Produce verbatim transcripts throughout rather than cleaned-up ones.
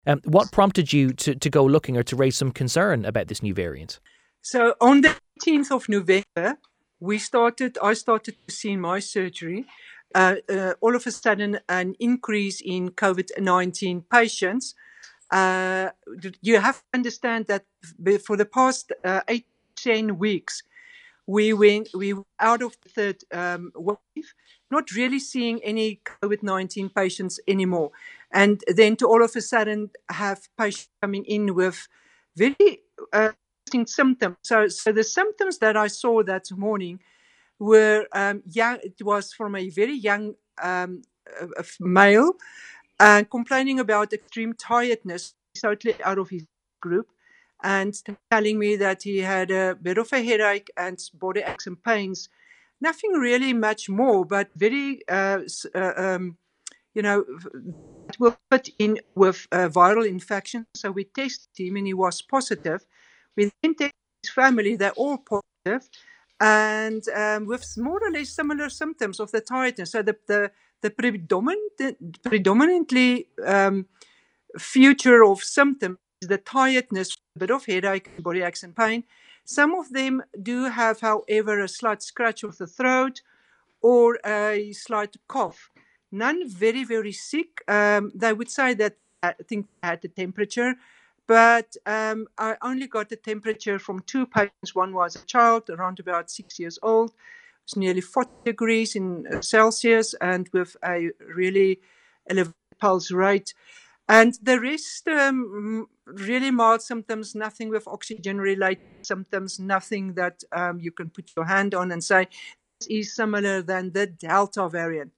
Um, what prompted you to, to go looking or to raise some concern about this new variant? So on the eighteenth of November, we started. I started to see in my surgery, uh, uh, all of a sudden, an increase in COVID nineteen patients. Uh, you have to understand that for the past uh, eight, ten weeks, we went we were out of the third um, wave, not really seeing any COVID nineteen patients anymore, and then to all of a sudden have patients coming in with very uh, symptoms. So, so the symptoms that I saw that morning were um, young. It was from a very young um, a, a male, and uh, complaining about extreme tiredness, totally out of his group, and telling me that he had a bit of a headache and body aches and pains. Nothing really much more, but very, uh, uh, um, you know, it will fit in with uh, viral infection. So we tested him and he was positive. We then tested his family, they're all positive, and um, with more or less similar symptoms of the tiredness. So the the, the predominant, predominantly um, future of symptoms is the tiredness, a bit of headache, body aches and pain. Some of them do have, however, a slight scratch of the throat or a slight cough. None very, very sick. Um, they would say that I think they had the temperature, but um, I only got the temperature from two patients. One was a child around about six years old. It was nearly forty degrees in Celsius and with a really elevated pulse rate. And the rest, um, really mild symptoms, nothing with oxygen-related symptoms, nothing that um, you can put your hand on and say this is similar than the Delta variant.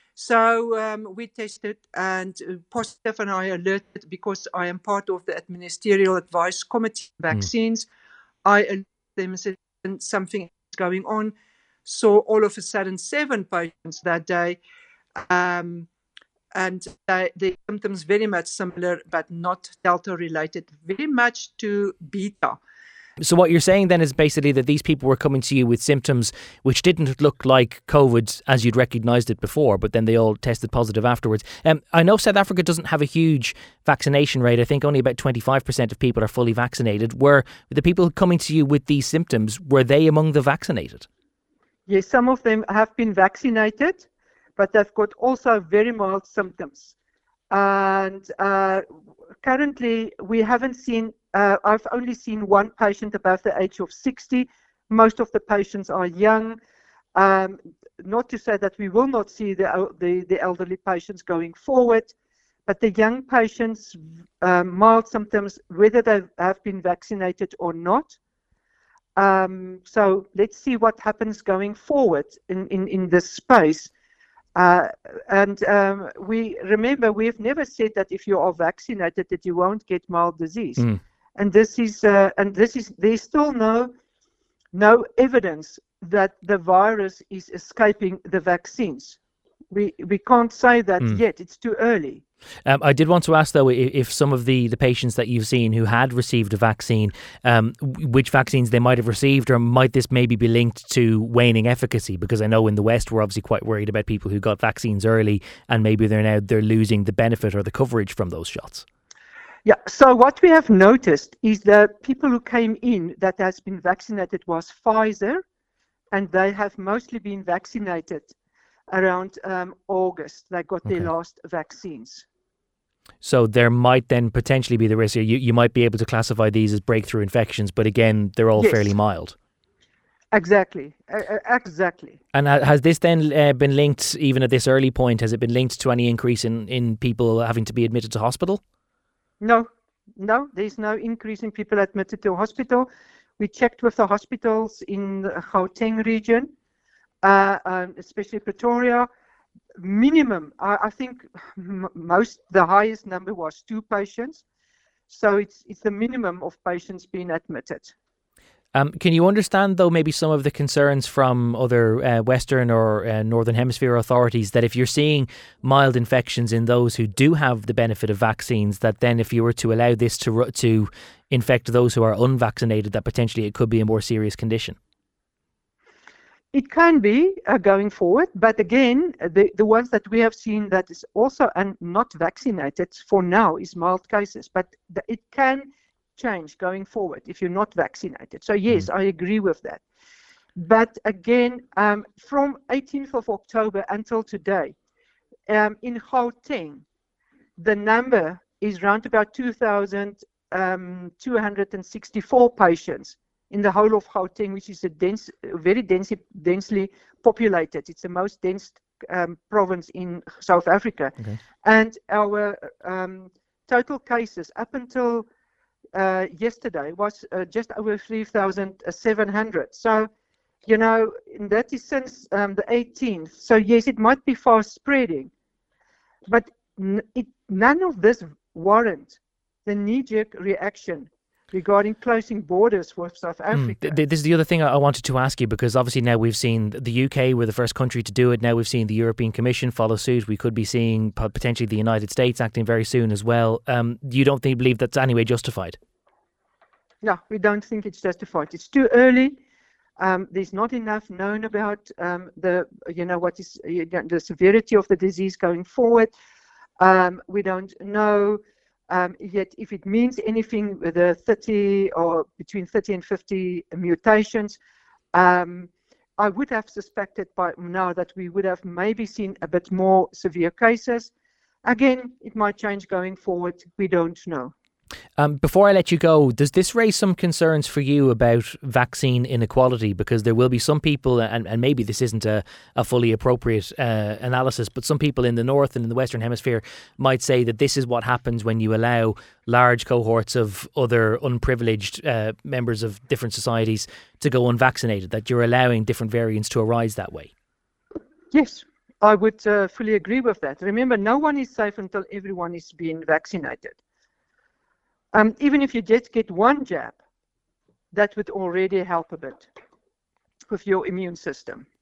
So um, we tested and uh, positive, and I alerted because I am part of the Ministerial Advice Committee on Vaccines. Mm. I alerted them and said something is going on. So all of a sudden, seven patients that day. Um, And uh, the symptoms very much similar, but not Delta related, very much to Beta. So what you're saying then is basically that these people were coming to you with symptoms which didn't look like COVID as you'd recognised it before, but then they all tested positive afterwards. Um, I know South Africa doesn't have a huge vaccination rate. I think only about twenty-five percent of people are fully vaccinated. Were the people coming to you with these symptoms, were they among the vaccinated? Yes, some of them have been vaccinated, but they've got also very mild symptoms. And uh, currently, we haven't seen, uh, I've only seen one patient above the age of sixty. Most of the patients are young. Um, not to say that we will not see the, the, the elderly patients going forward, but the young patients, um, mild symptoms, whether they have been vaccinated or not. Um, so let's see what happens going forward in, in, in this space. Uh, and um, we remember we've never said that if you are vaccinated that you won't get mild disease, mm. and this is uh, and this is there's still no no evidence that the virus is escaping the vaccines. We we can't say that mm. yet. It's too early. Um, I did want to ask, though, if some of the, the patients that you've seen who had received a vaccine, um, which vaccines they might have received, or might this maybe be linked to waning efficacy? Because I know in the West we're obviously quite worried about people who got vaccines early and maybe they're now they're losing the benefit or the coverage from those shots. Yeah, so what we have noticed is that people who came in that has been vaccinated was Pfizer, and they have mostly been vaccinated around um, August. They got okay. their last vaccines. So there might then potentially be the risk here. You, you might be able to classify these as breakthrough infections, but again, they're all yes. fairly mild. Exactly, uh, exactly. And has this then uh, been linked, even at this early point, has it been linked to any increase in, in people having to be admitted to hospital? No, no, there's no increase in people admitted to hospital. We checked with the hospitals in the Gauteng region, uh, um, especially Pretoria. Minimum, I, I think m- most, the highest number was two patients. So it's it's the minimum of patients being admitted. Um, can you understand, though, maybe some of the concerns from other uh, Western or uh, Northern Hemisphere authorities that if you're seeing mild infections in those who do have the benefit of vaccines, that then if you were to allow this to to infect those who are unvaccinated, that potentially it could be a more serious condition? It can be uh, going forward, but again, the, the ones that we have seen that is also un, not vaccinated for now is mild cases, but the, it can change going forward if you're not vaccinated. So yes, mm. I agree with that. But again, um, from eighteenth of October until today, um, in Gauteng, the number is around about two thousand two hundred sixty-four patients in the whole of Gauteng, which is a dense, very densely, densely populated. It's the most dense um, province in South Africa. Okay. And our um, total cases up until uh, yesterday was uh, just over three thousand seven hundred. So, you know, that is since um, the eighteenth. So yes, it might be fast spreading, but n it, none of this warrant the knee-jerk reaction regarding closing borders with South Africa. Mm, this is the other thing I wanted to ask you, because obviously now we've seen the U K were the first country to do it. Now we've seen the European Commission follow suit. We could be seeing potentially the United States acting very soon as well. Um, you don't think, believe that's anyway justified? No, we don't think it's justified. It's too early. Um, there's not enough known about um, the, you know, what is you know, the severity of the disease going forward. Um, we don't know Um, yet if it means anything with the thirty or between thirty and fifty mutations, um, I would have suspected by now that we would have maybe seen a bit more severe cases. Again, it might change going forward. We don't know. Um, before I let you go, does this raise some concerns for you about vaccine inequality? Because there will be some people, and, and maybe this isn't a, a fully appropriate uh, analysis, but some people in the North and in the Western Hemisphere might say that this is what happens when you allow large cohorts of other unprivileged uh, members of different societies to go unvaccinated, that you're allowing different variants to arise that way. Yes, I would uh, fully agree with that. Remember, no one is safe until everyone is being vaccinated. Um, even if you just get one jab, that would already help a bit with your immune system.